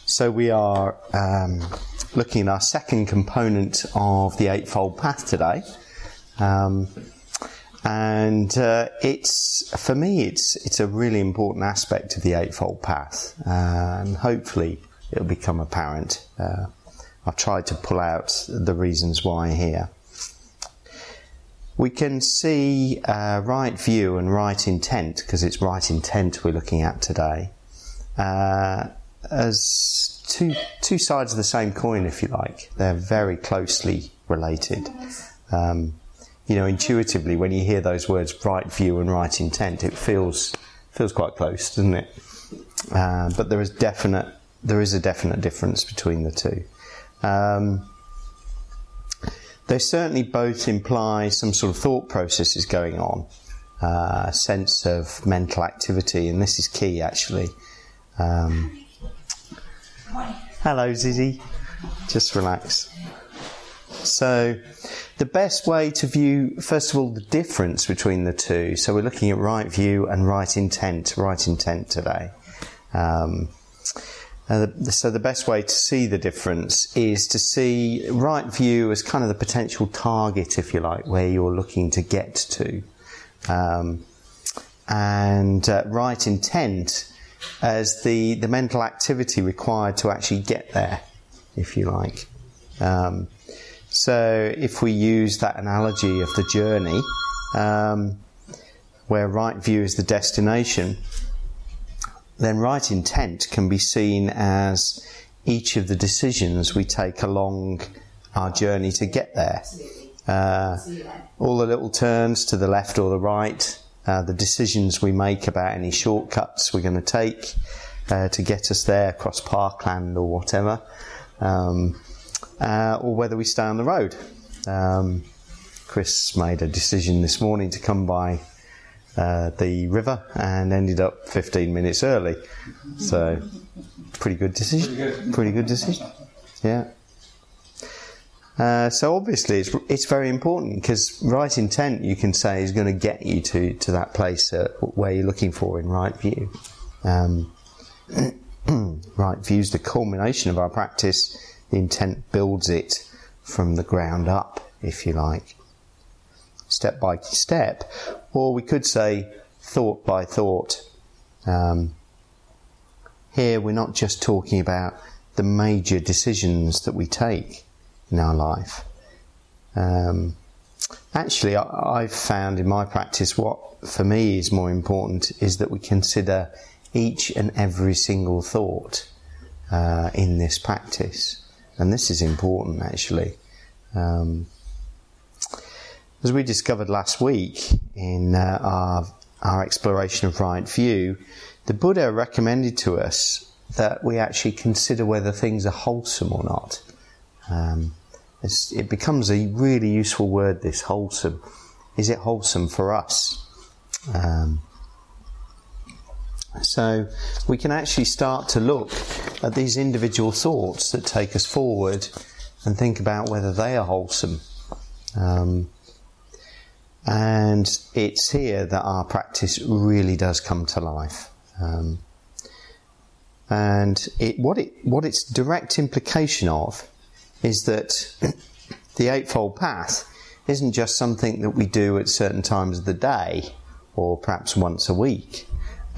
So we are looking at our second component of the Eightfold Path today. It's, for me, it's a really important aspect of the Eightfold Path, and hopefully it'll become apparent. I've tried to pull out the reasons why here. We can see right view and right intent, because it's right intent we're looking at today, as two sides of the same coin, if you like. They're very closely related. Intuitively, when you hear those words, right view and right intent, it feels quite close, doesn't it? But there is a definite difference between the two. They certainly both imply some sort of thought processes going on, a sense of mental activity, and this is key, actually. Hello, Zizzy. Just relax. So, the best way to view, first of all, the difference between the two. So we're looking at right view and right intent today. So the best way to see the difference is to see right view as kind of the potential target, if you like, where you're looking to get to. And right intent as the mental activity required to actually get there, if you like. So if we use that analogy of the journey, where right view is the destination, then right intent can be seen as each of the decisions we take along our journey to get there. All the little turns to the left or the right, the decisions we make about any shortcuts we're going to take to get us there across parkland or whatever, or whether we stay on the road. Chris made a decision this morning to come by the river and ended up 15 minutes early. So, pretty good decision. Pretty good decision. Yeah. So obviously it's very important, because right intent, you can say, is going to get you to that place where you're looking for in right view. Right view is the culmination of our practice. The intent builds it from the ground up, if you like, step by step, or we could say thought by thought. Here we're not just talking about the major decisions that we take in our life. Actually, I've found in my practice, what for me is more important is that we consider each and every single thought in this practice. And this is important, actually. As we discovered last week in our exploration of right view, the Buddha recommended to us that we actually consider whether things are wholesome or not. It becomes a really useful word, this wholesome. Is it wholesome for us? So we can actually start to look at these individual thoughts that take us forward and think about whether they are wholesome. And it's here that our practice really does come to life. And what its direct implication of is that the Eightfold Path isn't just something that we do at certain times of the day, or perhaps once a week.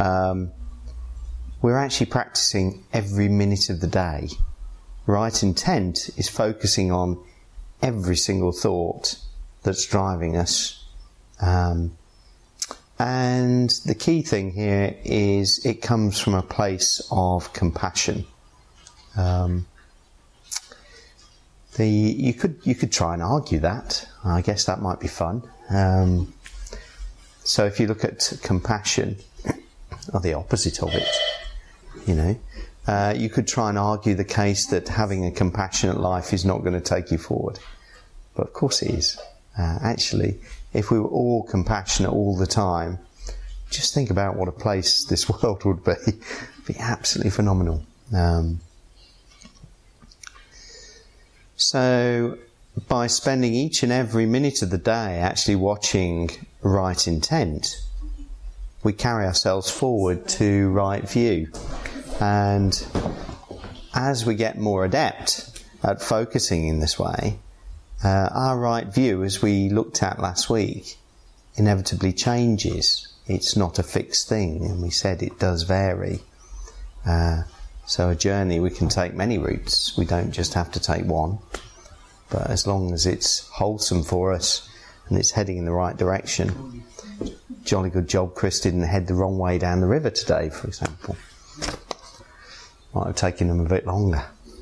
We're actually practicing every minute of the day. Right intent is focusing on every single thought that's driving us. And the key thing here is it comes from a place of compassion. You could try and argue that. I guess that might be fun. So if you look at compassion, or the opposite of it, you could try and argue the case that having a compassionate life is not going to take you forward. But of course it is. Actually, if we were all compassionate all the time, just think about what a place this world would be. It'd be absolutely phenomenal. So, by spending each and every minute of the day actually watching right intent, we carry ourselves forward to right view. And as we get more adept at focusing in this way, our right view, as we looked at last week, inevitably changes. It's not a fixed thing, and we said it does vary. So a journey, we can take many routes. We don't just have to take one. But as long as it's wholesome for us and it's heading in the right direction. Jolly good job Chris didn't head the wrong way down the river today, for example. Might have taken him a bit longer.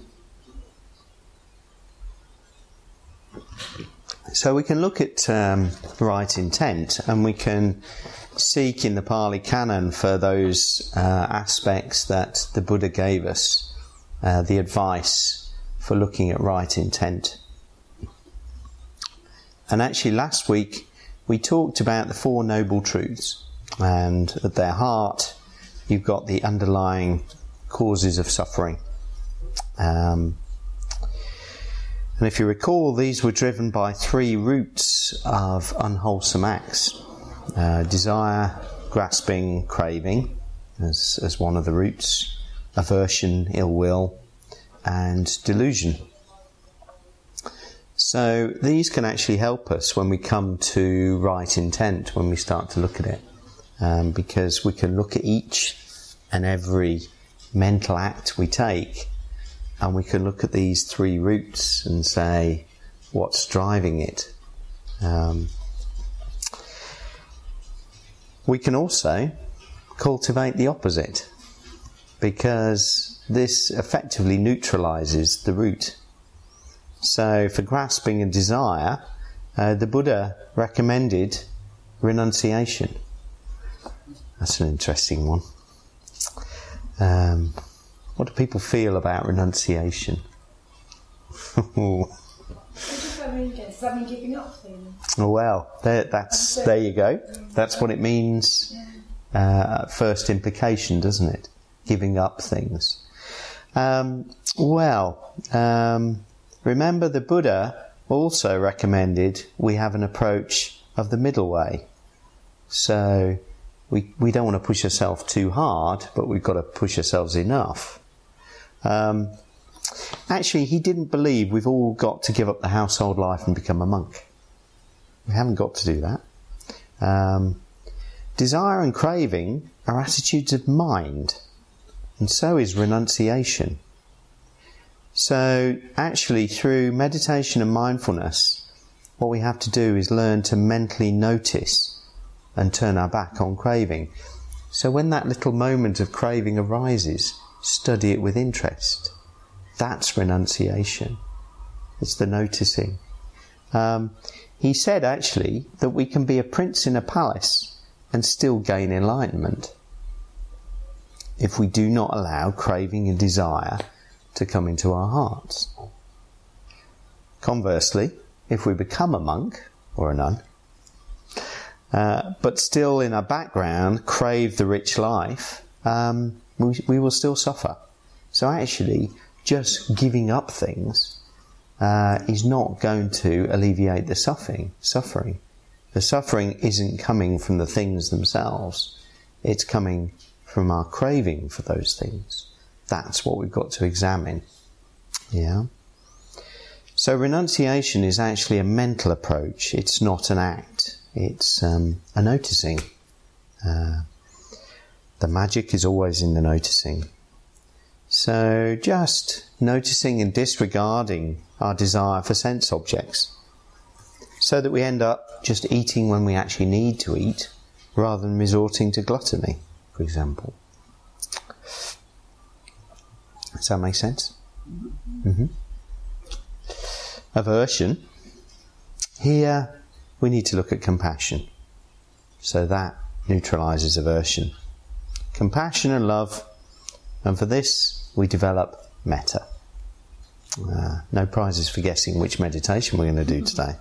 So we can look at right intent, and we can seek in the Pali Canon for those aspects that the Buddha gave us, the advice for looking at right intent. And actually last week we talked about the Four Noble Truths, and at their heart you've got the underlying causes of suffering. And if you recall, these were driven by three roots of unwholesome acts. Desire, grasping, craving as one of the roots, aversion, ill will, and delusion. So these can actually help us when we come to right intent, when we start to look at it, because we can look at each and every mental act we take, and we can look at these three roots and say, what's driving it? We can also cultivate the opposite, because this effectively neutralizes the root. So for grasping and desire, the Buddha recommended renunciation. That's an interesting one. What do people feel about renunciation? Does that mean giving up things? Well, there you go. That's what it means at first implication, doesn't it? Giving up things. Remember the Buddha also recommended we have an approach of the middle way. So we don't want to push ourselves too hard, but we've got to push ourselves enough. Actually, he didn't believe we've all got to give up the household life and become a monk. We haven't got to do that. Desire and craving are attitudes of mind, and so is renunciation. So actually, through meditation and mindfulness, what we have to do is learn to mentally notice and turn our back on craving. So when that little moment of craving arises, study it with interest. That's renunciation. It's the noticing. He said actually that we can be a prince in a palace and still gain enlightenment if we do not allow craving and desire to come into our hearts. Conversely, if we become a monk or a nun, but still in our background crave the rich life, we will still suffer. So actually, just giving up things is not going to alleviate the suffering. The suffering isn't coming from the things themselves. It's coming from our craving for those things. That's what we've got to examine. Yeah. So renunciation is actually a mental approach. It's not an act. It's a noticing. The magic is always in the noticing. So just noticing and disregarding our desire for sense objects, so that we end up just eating when we actually need to eat, rather than resorting to gluttony, for example. Does that make sense? Mm-hmm. Aversion. Here we need to look at compassion. So that neutralizes aversion. Compassion and love. And for this we develop metta. No prizes for guessing which meditation we're going to do today.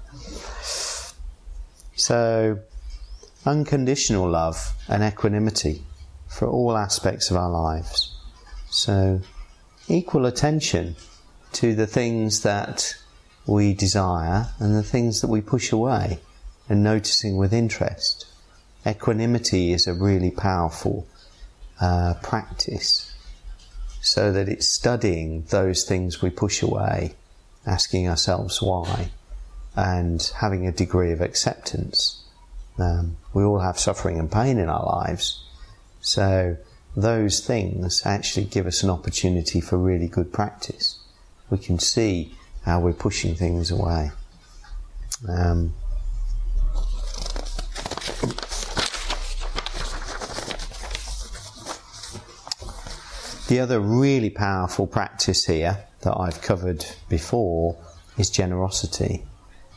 So, unconditional love and equanimity for all aspects of our lives. So, equal attention to the things that we desire and the things that we push away, and noticing with interest. Equanimity is a really powerful practice. so that it's studying those things we push away, asking ourselves why, and having a degree of acceptance. We all have suffering and pain in our lives, so those things actually give us an opportunity for really good practice. We can see how we're pushing things away. The other really powerful practice here that I've covered before is generosity.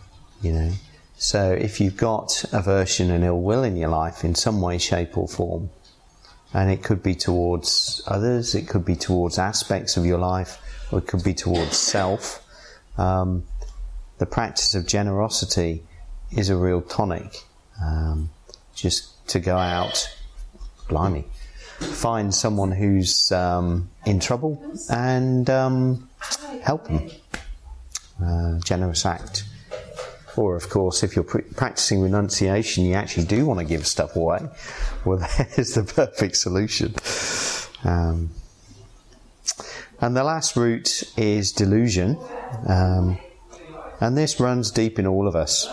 So if you've got aversion and ill will in your life in some way, shape or form, and it could be towards others, it could be towards aspects of your life, or it could be towards self, the practice of generosity is a real tonic. Just to go out, blimey, find someone who's in trouble and help them. Generous act. Or, of course, if you're practicing renunciation, you actually do want to give stuff away. Well, there's the perfect solution. And the last route is delusion. And this runs deep in all of us.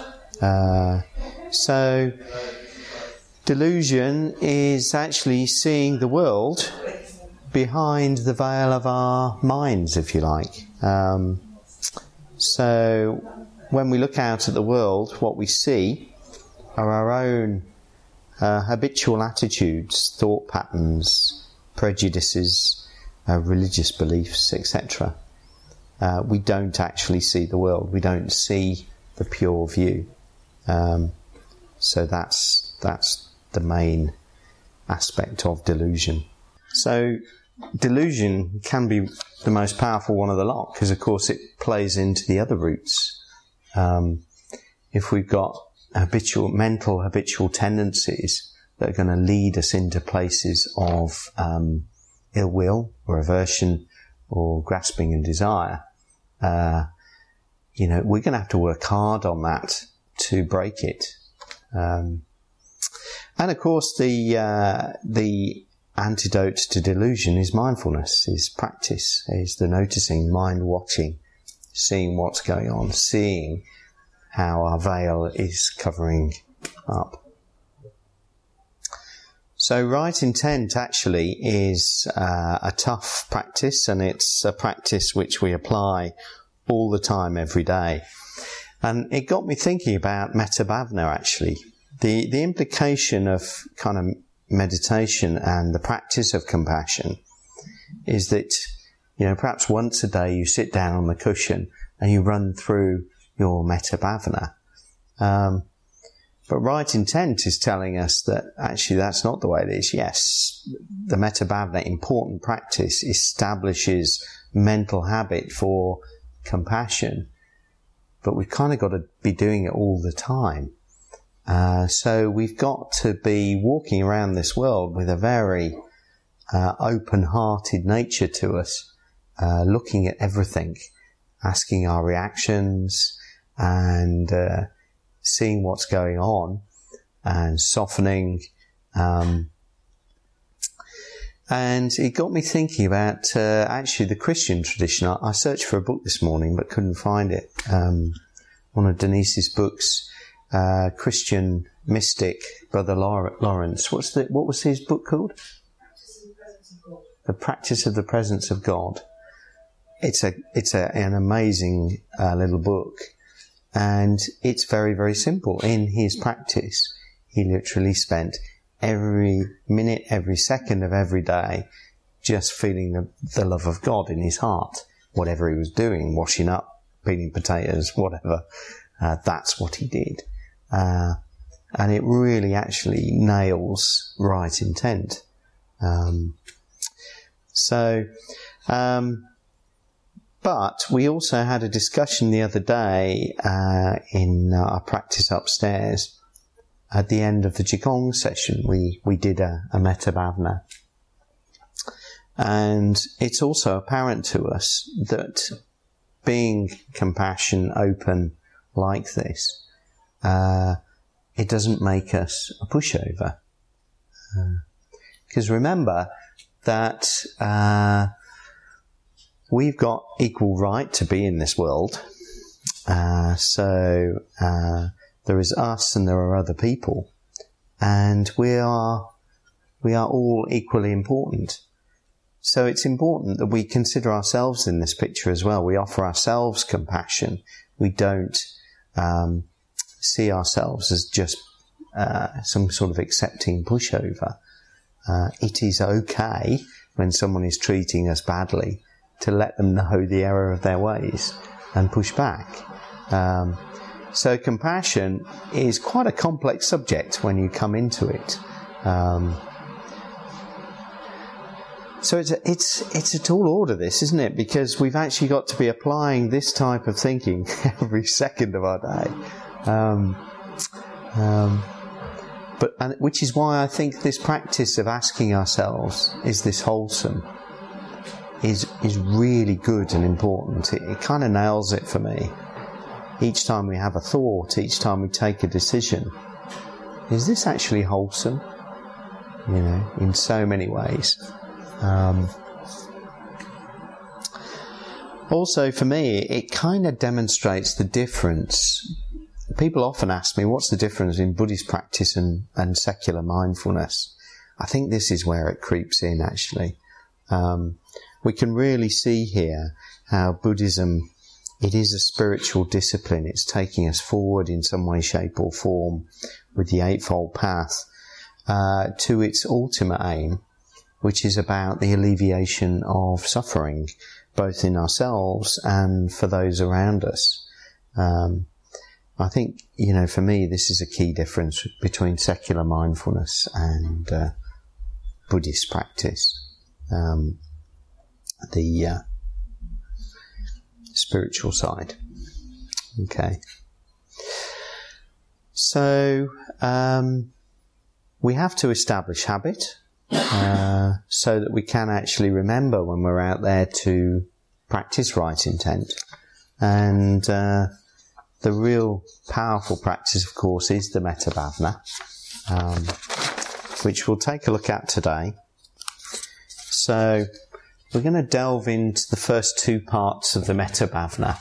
So, delusion is actually seeing the world behind the veil of our minds, if you like. So, when we look out at the world, what we see are our own habitual attitudes, thought patterns, prejudices, religious beliefs, etc. We don't actually see the world. We don't see the pure view. So that's the main aspect of delusion. So delusion can be the most powerful one of the lot, because of course it plays into the other roots. If we've got habitual tendencies that are going to lead us into places of ill will or aversion or grasping and desire, we're going to have to work hard on that to break it. And of course, the antidote to delusion is mindfulness, is practice, is the noticing, mind watching, seeing what's going on, seeing how our veil is covering up. So right intent actually is a tough practice, and it's a practice which we apply all the time, every day. And it got me thinking about metta bhavana actually. The implication of kind of meditation and the practice of compassion is that, perhaps once a day you sit down on the cushion and you run through your metta bhavana. But right intent is telling us that actually that's not the way it is. Yes, the metta bhavana, important practice, establishes mental habit for compassion, but we've kind of got to be doing it all the time. So we've got to be walking around this world with a very open-hearted nature to us, looking at everything, asking our reactions and seeing what's going on and softening. And it got me thinking about actually the Christian tradition. I searched for a book this morning but couldn't find it. One of Denise's books, Christian mystic Brother Lawrence. What was his book called? The Practice of the Presence of God. It's an amazing little book, and it's very, very simple. In his practice, he literally spent every minute, every second of every day just feeling the love of God in his heart. Whatever he was doing, washing up, peeling potatoes, whatever, that's what he did. And it really actually nails right intent. But we also had a discussion the other day in our practice upstairs. At the end of the Qigong session, we did a metta bhavana. And it's also apparent to us that being compassion open like this, it doesn't make us a pushover. Because remember that we've got equal right to be in this world. So there is us and there are other people, and we are all equally important. So it's important that we consider ourselves in this picture as well. We offer ourselves compassion. We don't see ourselves as just some sort of accepting pushover. It is okay when someone is treating us badly to let them know the error of their ways and push back. So compassion is quite a complex subject when you come into it. So it's a tall order, this, isn't it? Because we've actually got to be applying this type of thinking every second of our day. Which is why I think this practice of asking ourselves, is this wholesome, is really good and important. It kind of nails it for me. Each time we have a thought, each time we take a decision, is this actually wholesome? You know, in so many ways. Also, for me, it kind of demonstrates the difference. People often ask me, what's the difference in Buddhist practice and secular mindfulness? I think this is where it creeps in, actually. We can really see here how Buddhism, it is a spiritual discipline. It's taking us forward in some way, shape or form with the Eightfold Path to its ultimate aim, which is about the alleviation of suffering, both in ourselves and for those around us. I think, for me, this is a key difference between secular mindfulness and Buddhist practice. The spiritual side. Okay. So, we have to establish habit. So that we can actually remember when we're out there to practice right intent. And the real powerful practice, of course, is the Metta Bhavana, which we'll take a look at today. So we're going to delve into the first two parts of the Metta Bhavana.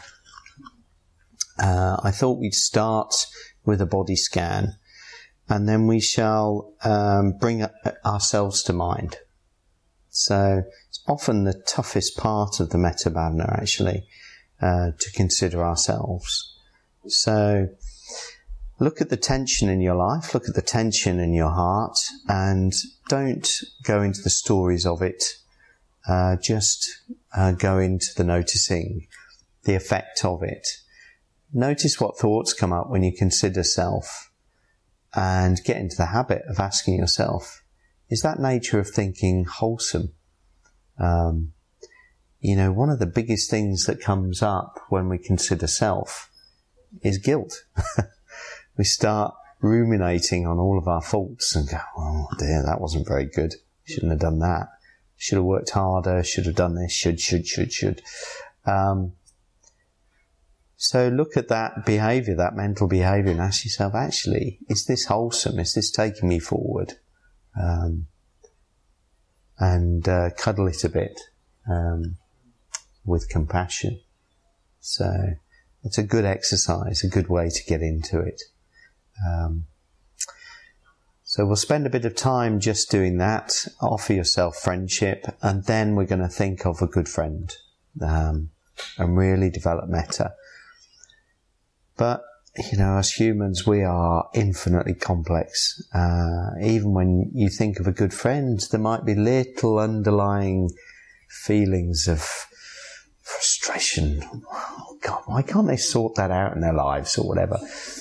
I thought we'd start with a body scan, and then we shall bring ourselves to mind. So it's often the toughest part of the Metta Bhavana, actually, to consider ourselves. So look at the tension in your life, look at the tension in your heart, and don't go into the stories of it. Just go into the noticing, the effect of it. Notice what thoughts come up when you consider self. And get into the habit of asking yourself, is that nature of thinking wholesome? One of the biggest things that comes up when we consider self is guilt. We start ruminating on all of our faults and go, oh dear, that wasn't very good. Shouldn't have done that. Should have worked harder. Should have done this. Should. So look at that behaviour, that mental behaviour, and ask yourself, actually, is this wholesome? Is this taking me forward? And cuddle it a bit with compassion. So it's a good exercise, a good way to get into it. So we'll spend a bit of time just doing that. Offer yourself friendship, and then we're going to think of a good friend and really develop metta. But, as humans, we are infinitely complex. Even when you think of a good friend, there might be little underlying feelings of frustration. Oh God, why can't they sort that out in their lives or whatever?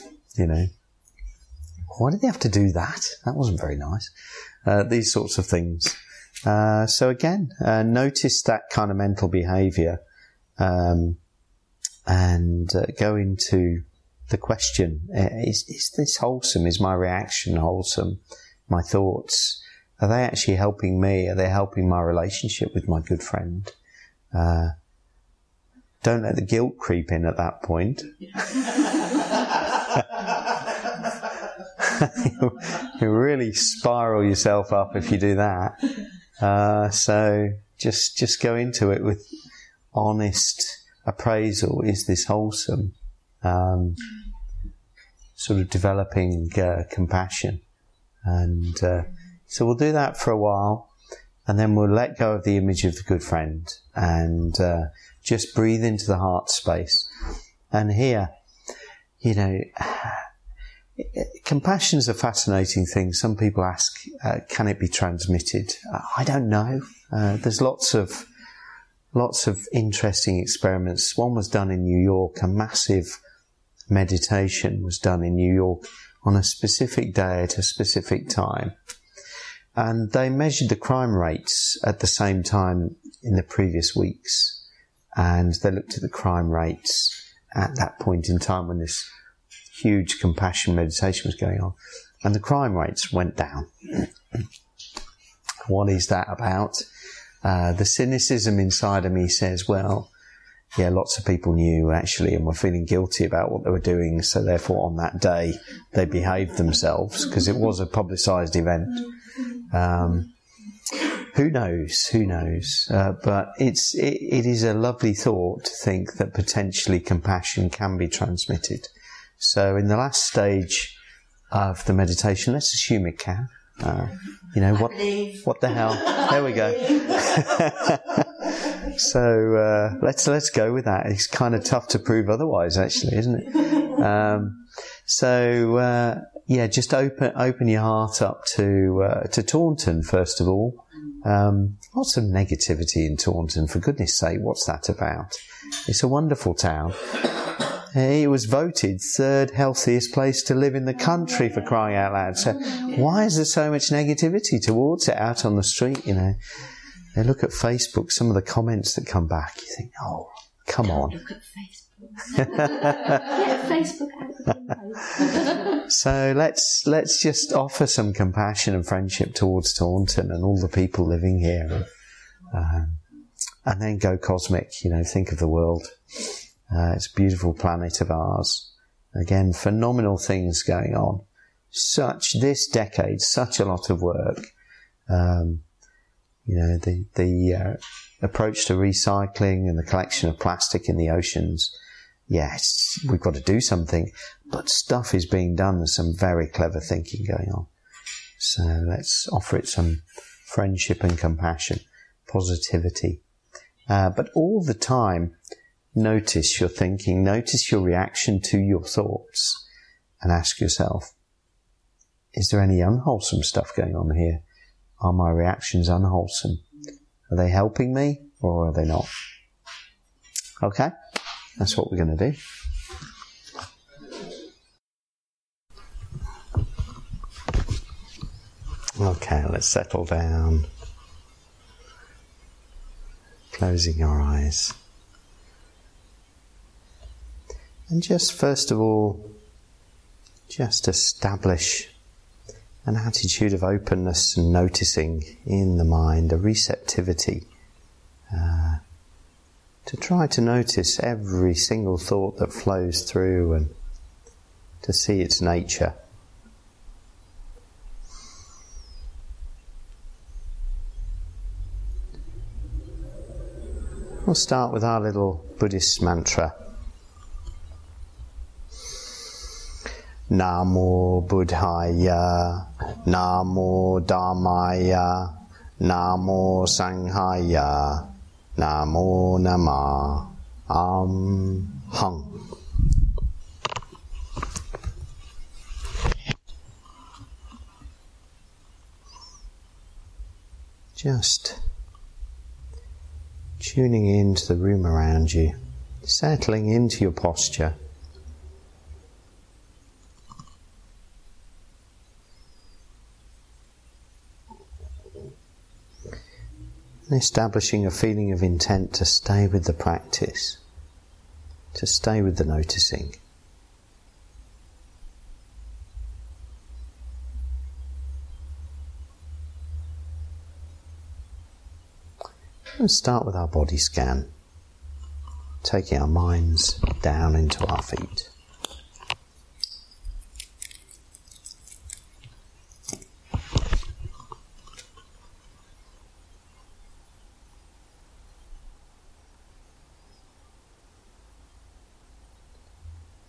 Why did they have to do that? That wasn't very nice. These sorts of things. So again, notice that kind of mental behaviour. And go into the question, is this wholesome? Is my reaction wholesome? My thoughts, are they actually helping me? Are they helping my relationship with my good friend? Don't let the guilt creep in at that point. You really spiral yourself up if you do that. So just go into it honest appraisal, is this wholesome? Sort of developing compassion. And so we'll do that for a while, and then we'll let go of the image of the good friend and just breathe into the heart space. And here, compassion is a fascinating thing. Some people ask, can it be transmitted? I don't know. There's lots of interesting experiments. One was done in New York. A massive meditation was done in New York on a specific day at a specific time. And they measured the crime rates at the same time in the previous weeks. And they looked at the crime rates at that point in time when this huge compassion meditation was going on. And the crime rates went down. What is that about? The cynicism inside of me says, well, yeah, lots of people knew actually and were feeling guilty about what they were doing, so therefore on that day they behaved themselves because it was a publicised event. Who knows? But it is a lovely thought to think that potentially compassion can be transmitted. So in the last stage of the meditation, let's assume it can. What the hell? There we go. So let's go with that. It's kind of tough to prove otherwise, actually, isn't it? Just open your heart up to Taunton first of all. Lots of negativity in Taunton, for goodness sake. What's that about? It's a wonderful town. It was voted third healthiest place to live in the country, for crying out loud. So why is there so much negativity towards it out on the street, They look at Facebook, some of the comments that come back, you think, oh, come on. Look at Facebook. Get Facebook out of the window. So let's just offer some compassion and friendship towards Taunton and all the people living here. And then go cosmic, think of the world. It's a beautiful planet of ours. Again, phenomenal things going on. This decade, such a lot of work. The approach to recycling and the collection of plastic in the oceans. Yes, we've got to do something, but stuff is being done. There's some very clever thinking going on. So let's offer it some friendship and compassion, positivity. But all the time, notice your thinking, notice your reaction to your thoughts, and ask yourself, is there any unwholesome stuff going on here? Are my reactions unwholesome? Are they helping me or are they not? Okay, that's what we're going to do. Okay, let's settle down. Closing our eyes. And just first of all, just establish an attitude of openness and noticing in the mind, a receptivity to try to notice every single thought that flows through and to see its nature. We'll start with our little Buddhist mantra. Namo Buddhaya, Namo Dhammaya, Namo Sanghaya, Namo Namah Hum. Just tuning into the room around you, settling into your posture. Establishing a feeling of intent to stay with the practice, to stay with the noticing. And start with our body scan, taking our minds down into our feet.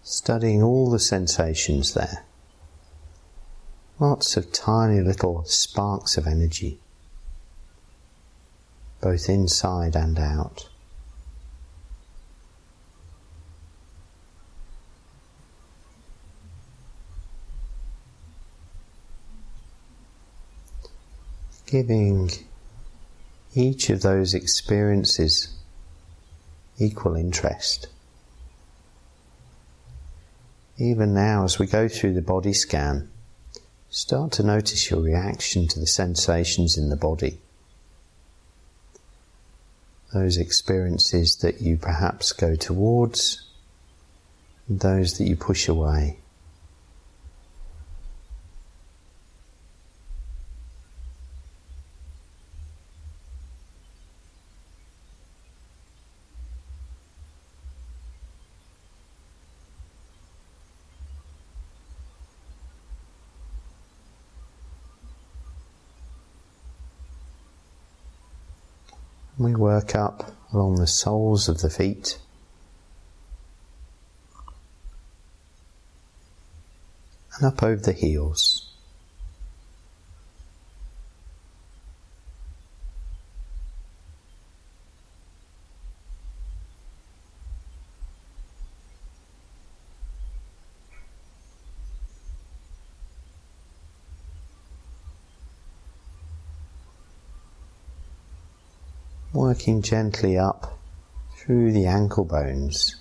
Studying all the sensations there. Lots of tiny little sparks of energy, both inside and out. Giving each of those experiences equal interest. Even now, as we go through the body scan, start to notice your reaction to the sensations in the body. Those experiences that you perhaps go towards, and those that you push away. We work up along the soles of the feet, and up over the heels. Working gently up through the ankle bones.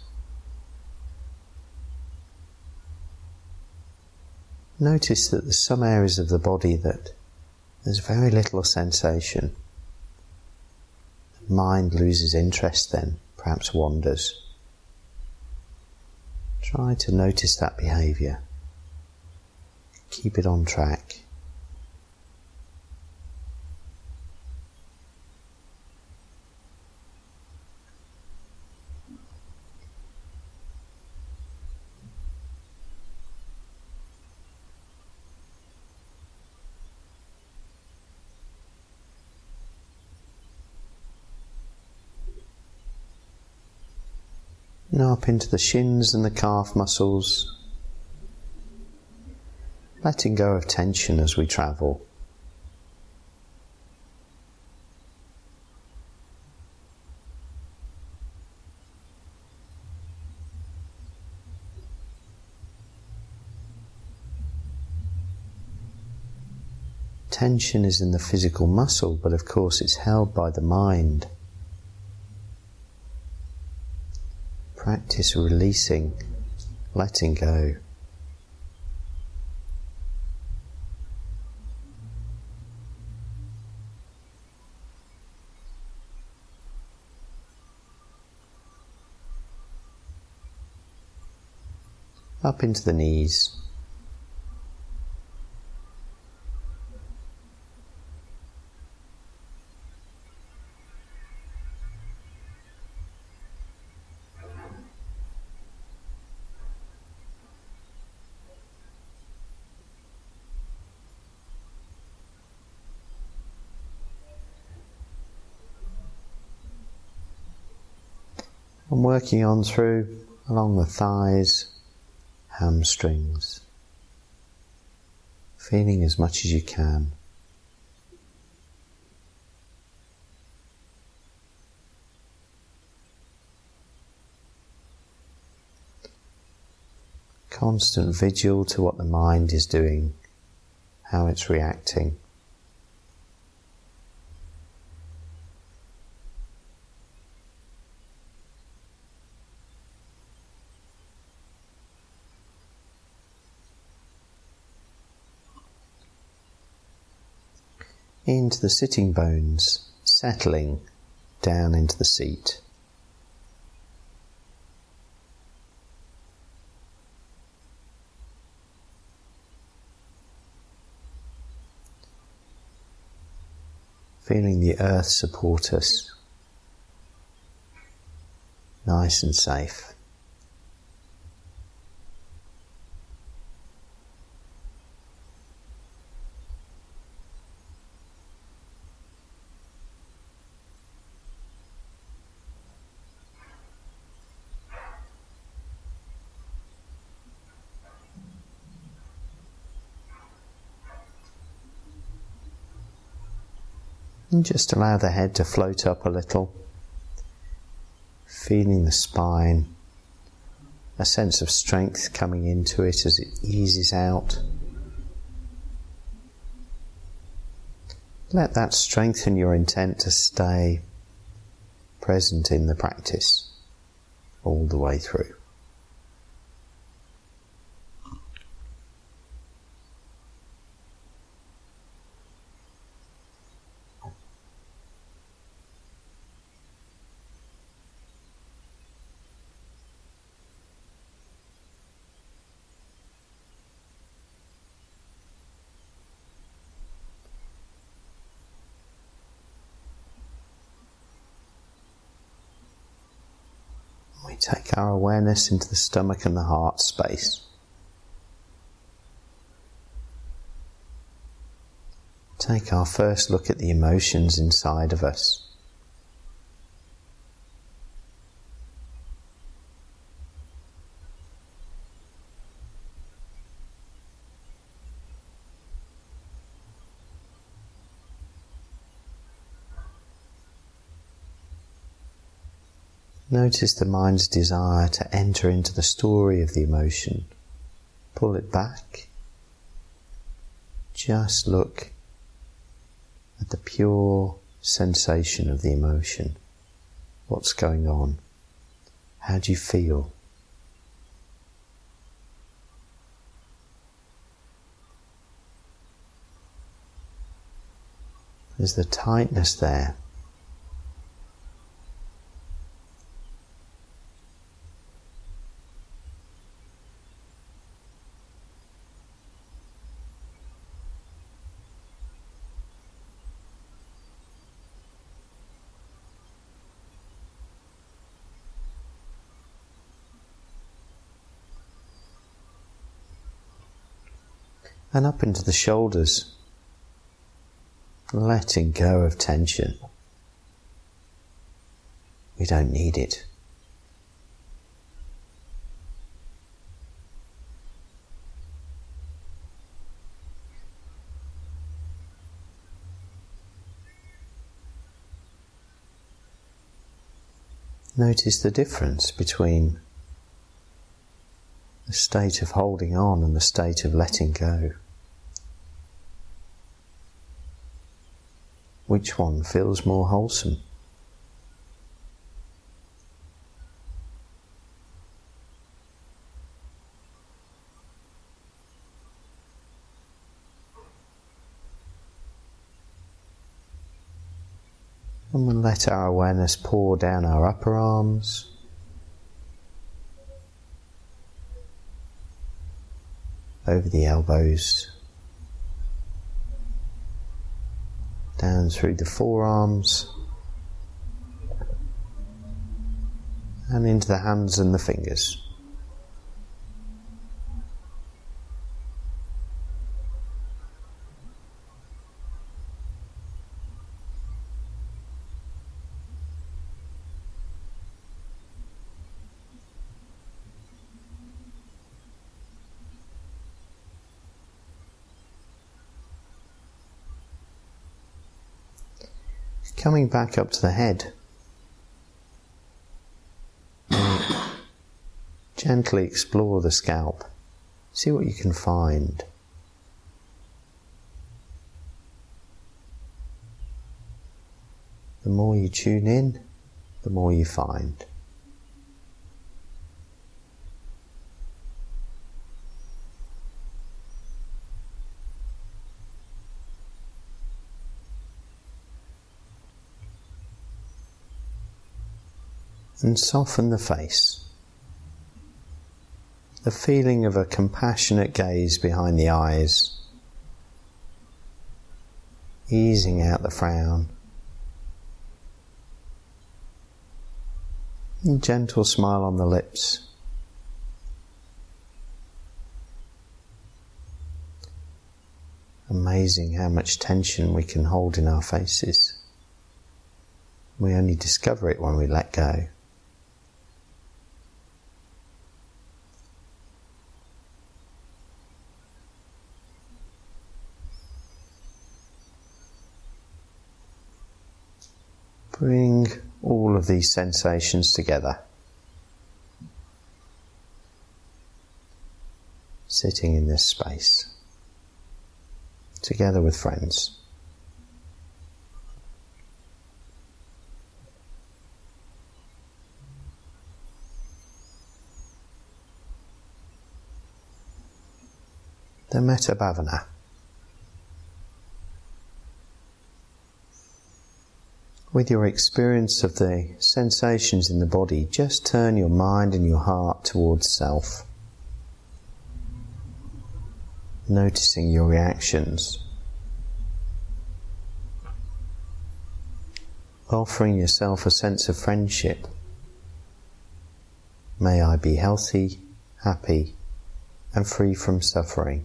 Notice that there's some areas of the body that there's very little sensation. The mind loses interest then, perhaps wanders. Try to notice that behaviour. Keep it on track. Now up into the shins and the calf muscles, letting go of tension as we travel. Tension is in the physical muscle, but of course it's held by the mind. Practice releasing, letting go. Up into the knees. And working on through along the thighs, hamstrings, feeling as much as you can. Constant vigil to what the mind is doing, how it's reacting. Into the sitting bones, settling down into the seat. Feeling the earth support us, nice and safe. And just allow the head to float up a little, feeling the spine, a sense of strength coming into it as it eases out. Let that strengthen your intent to stay present in the practice all the way through. We take our awareness into the stomach and the heart space. Take our first look at the emotions inside of us. Notice the mind's desire to enter into the story of the emotion. Pull it back. Just look at the pure sensation of the emotion. What's going on? How do you feel? Is the tightness there? And up into the shoulders, letting go of tension. We don't need it. Notice the difference between the state of holding on and the state of letting go. Which one feels more wholesome? And we'll let our awareness pour down our upper arms, over the elbows, down through the forearms, and into the hands and the fingers. Coming back up to the head, gently explore the scalp, see what you can find. The more you tune in, the more you find. And soften the face. The feeling of a compassionate gaze behind the eyes, easing out the frown. And gentle smile on the lips. Amazing how much tension we can hold in our faces. We only discover it when we let go. Bring all of these sensations together. Sitting in this space, together with friends. The Metta Bhavana. With your experience of the sensations in the body, just turn your mind and your heart towards self. Noticing your reactions. Offering yourself a sense of friendship. May I be healthy, happy, and free from suffering.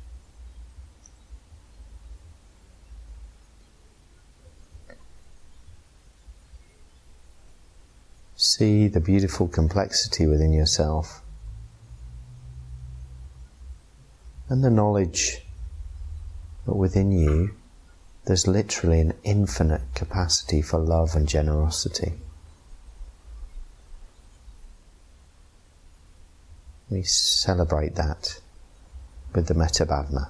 See the beautiful complexity within yourself and the knowledge that within you there's literally an infinite capacity for love and generosity. We celebrate that with the Metta Bhavana.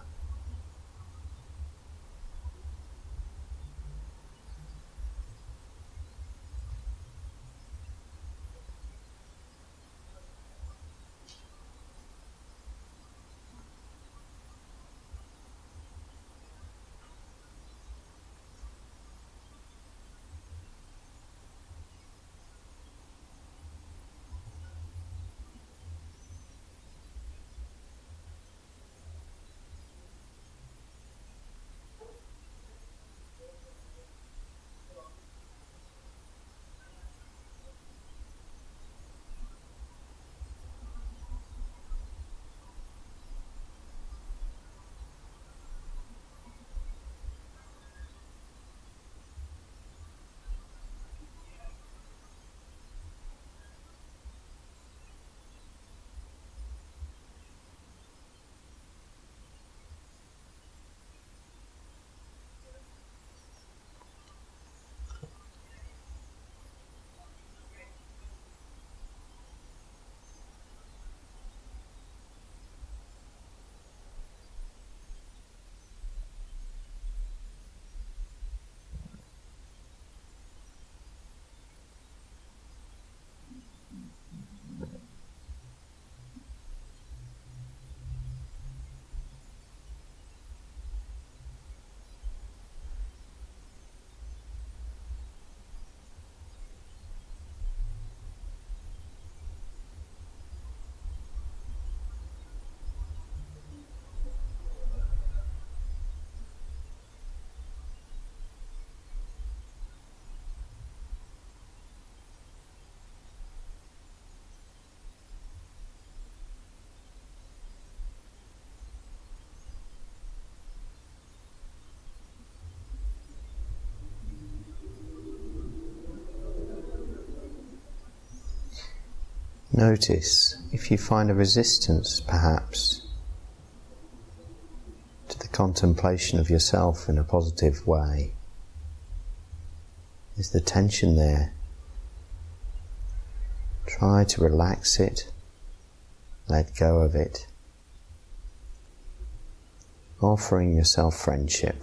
Notice if you find a resistance, perhaps, to the contemplation of yourself in a positive way. Is the tension there? Try to relax it, let go of it, offering yourself friendship.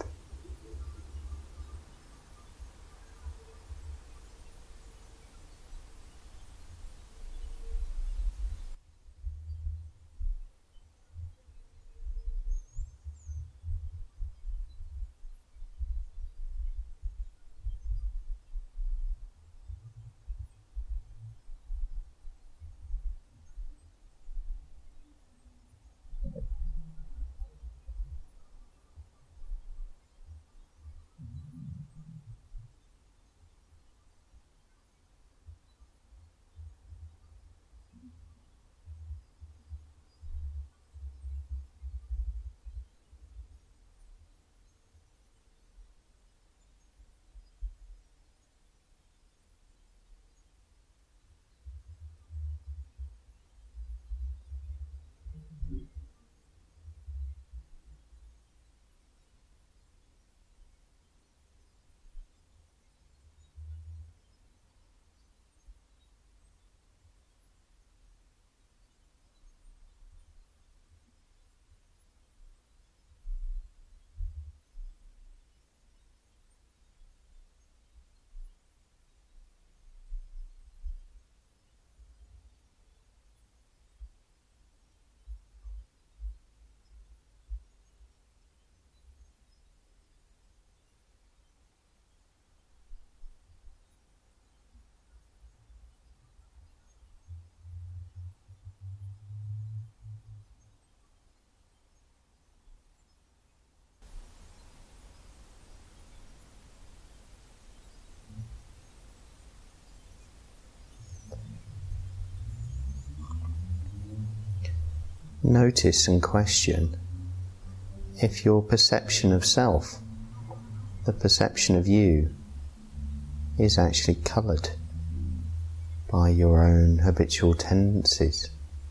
notice and question if your perception of self, the perception of you, is actually coloured by your own habitual tendencies.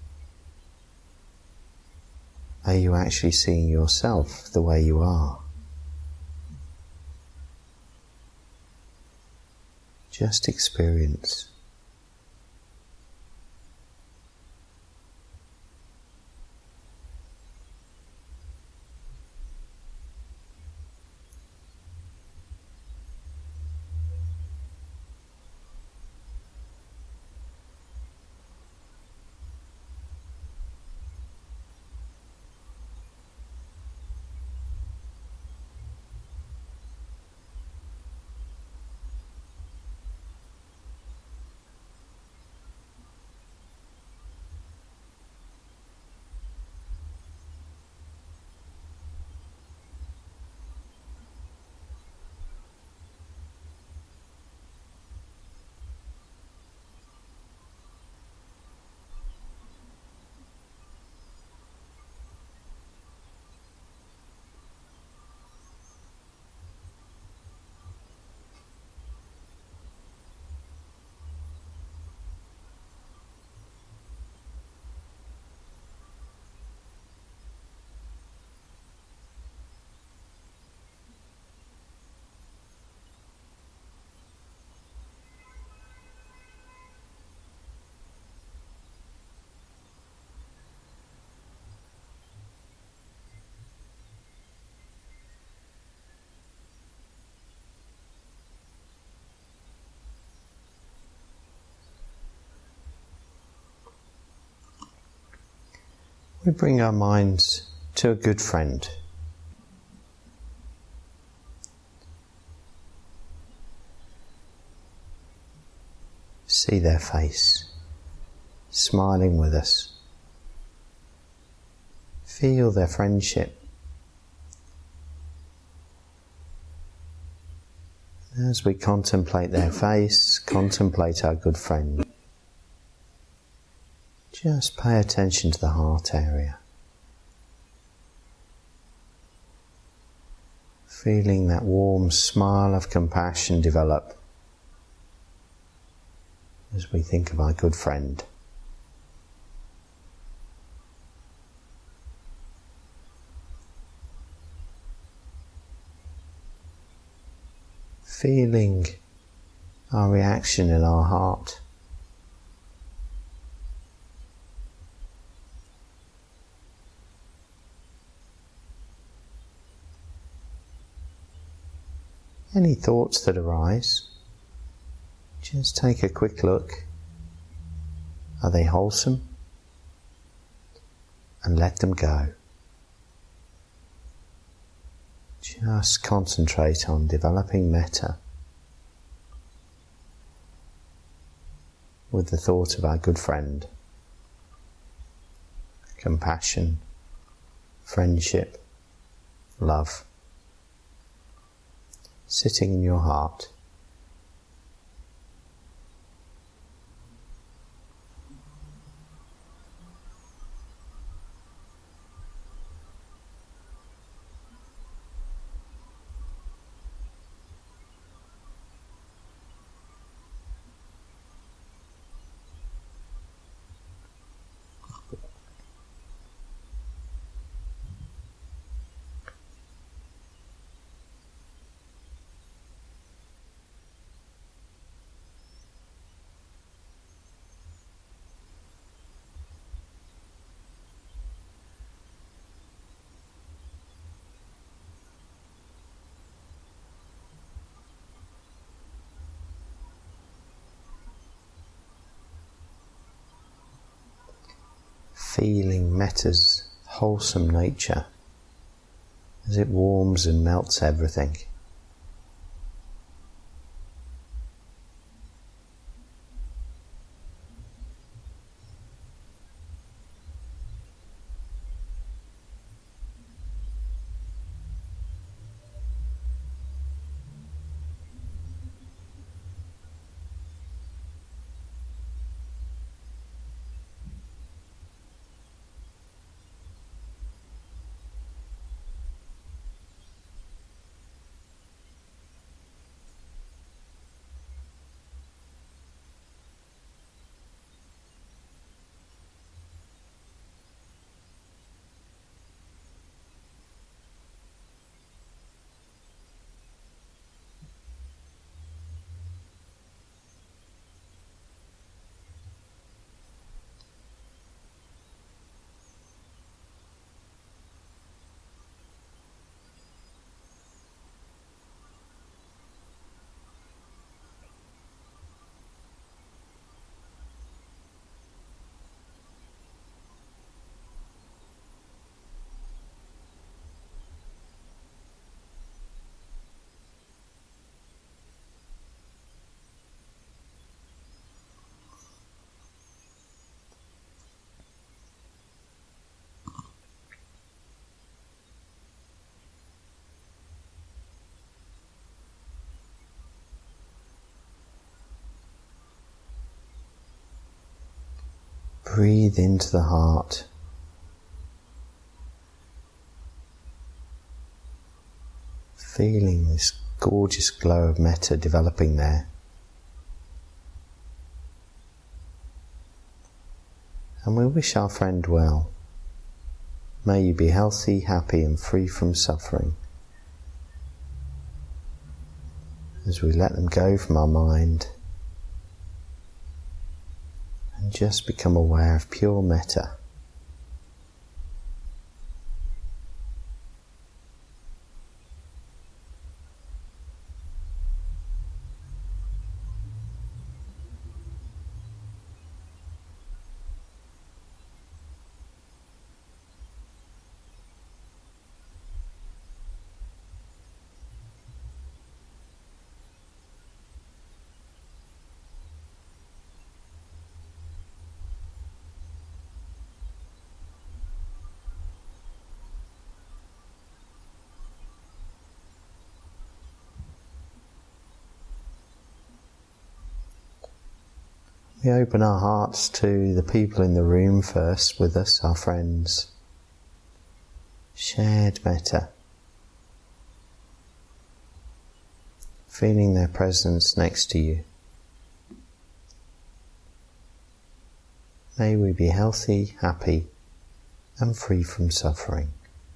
Are you actually seeing yourself the way you are? Just experience. We bring our minds to a good friend. See their face, smiling with us. Feel their friendship. As we contemplate their face, contemplate our good friend, just pay attention to the heart area. Feeling that warm smile of compassion develop as we think of our good friend. Feeling our reaction in our heart. Any thoughts that arise, just take a quick look. Are they wholesome? And let them go. Just concentrate on developing metta with the thought of our good friend. Compassion, friendship, love. Sitting in your heart. Feeling metta's wholesome nature as it warms and melts everything. Breathe into the heart. Feeling this gorgeous glow of metta developing there. And we wish our friend well. May you be healthy, happy and free from suffering. As we let them go from our mind and just become aware of pure metta. We open our hearts to the people in the room first with us, our friends. Shared metta. Feeling their presence next to you. May we be healthy, happy and free from suffering.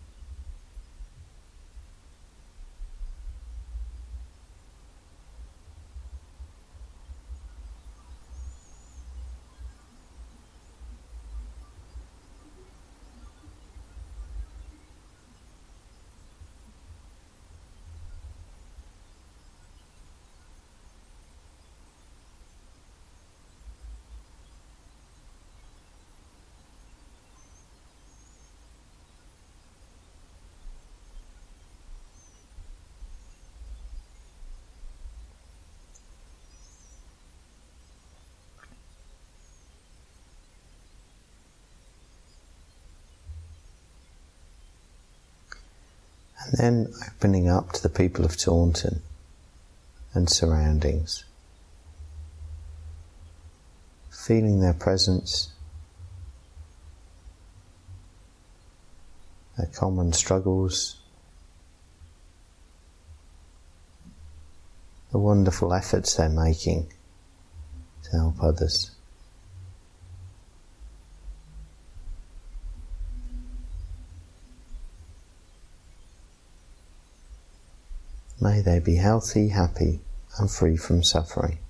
And then opening up to the people of Taunton and surroundings. Feeling their presence, their common struggles, the wonderful efforts they're making to help others. May they be healthy, happy and free from suffering.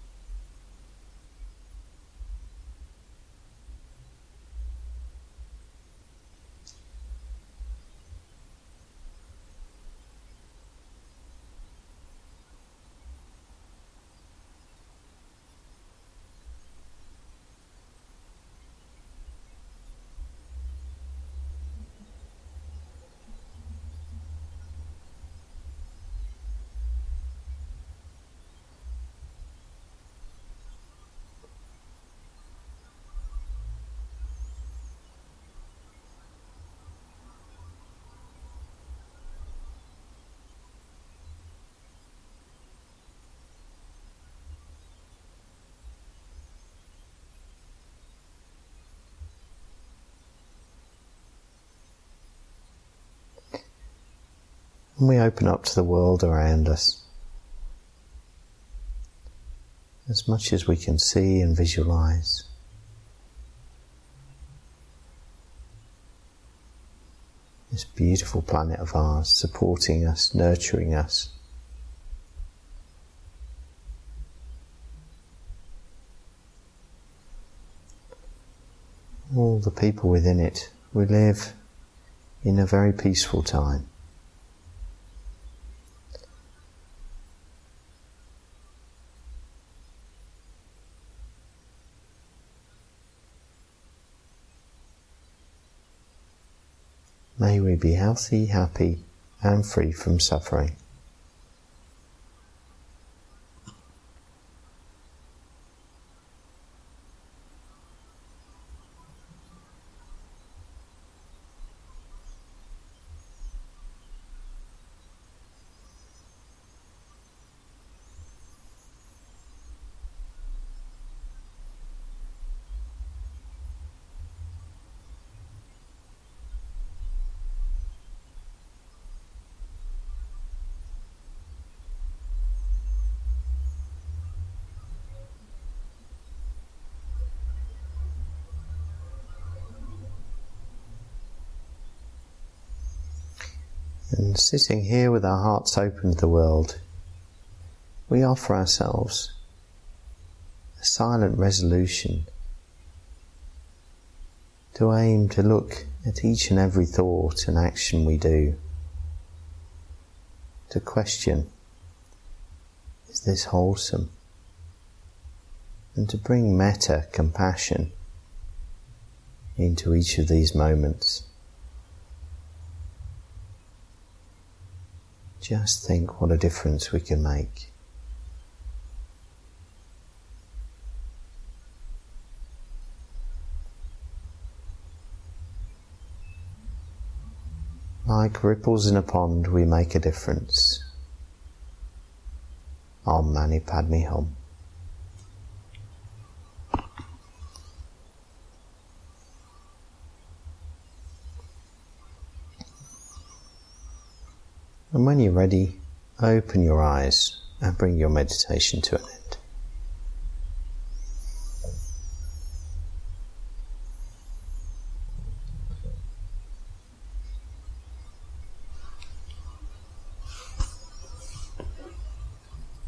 And we open up to the world around us. As much as we can see and visualize. This beautiful planet of ours, supporting us, nurturing us. All the people within it. We live in a very peaceful time. May we be healthy, happy and free from suffering. And sitting here with our hearts open to the world, we offer ourselves a silent resolution to aim to look at each and every thought and action we do, to question, is this wholesome? And to bring metta, compassion, into each of these moments. Just think what a difference we can make. Like ripples in a pond, we make a difference. Om Mani Padme Hum. And when you're ready, open your eyes and bring your meditation to an end.